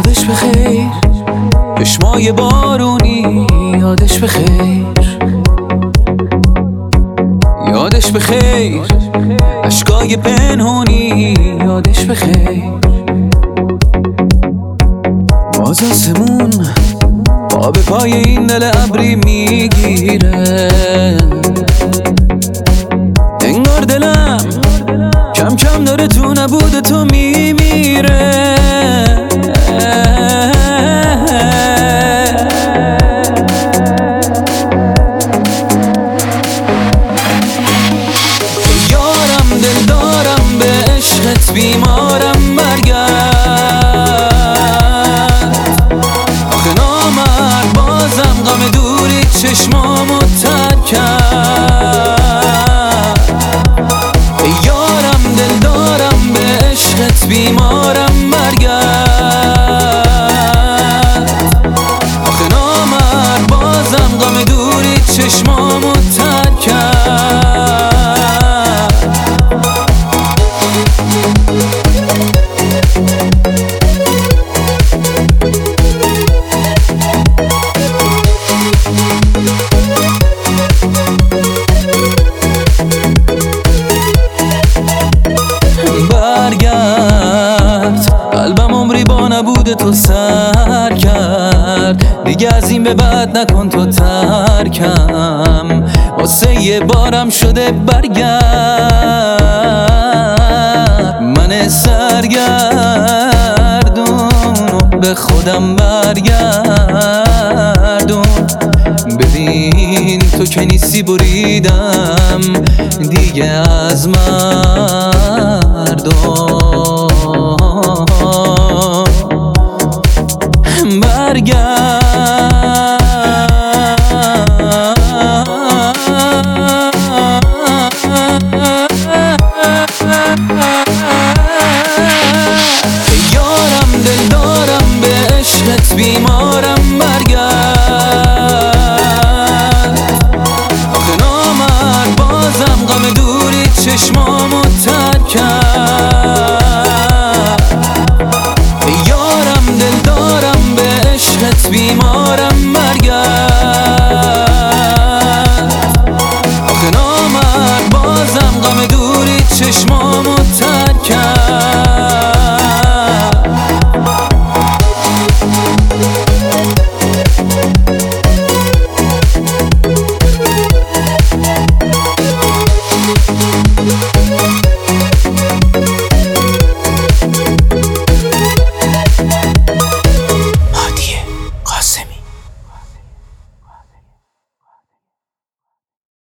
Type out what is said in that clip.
یادش بخیر، چشمای بارونی یادش بخیر، یادش بخیر، اشکای پنهونی یادش بخیر. باز آسمون پا به پای این دل ابری میگیره، انگار دلم کم کم داره تو نبود تو میمیره. یارم دلدارم به عشقت بیمارم برگرد، آخه نامرد بازم غم دوری چشمامو ترک کرد. یارم دلدارم به عشقت بیمارم برگرد، آخه نامرد بازم غم دوری چشمامو ترک کرد. قلبم عمری با نبود تو سر کرد، دیگه از این به بعد نکن تو ترکم، واسه یه بارم شده برگرد. من سرگردون به خودم برگردون، ببین تو که نیستی بریدم دیگه از مردم. یارم دلدارم به عشقت بیمارم برگرد، آخه نامرد بازم غم دوری چشمامو ترک کرد. یارم دلدارم به عشقت بیمارم برگرد، آخه نامرد بازم غم دوری چشمامو ترک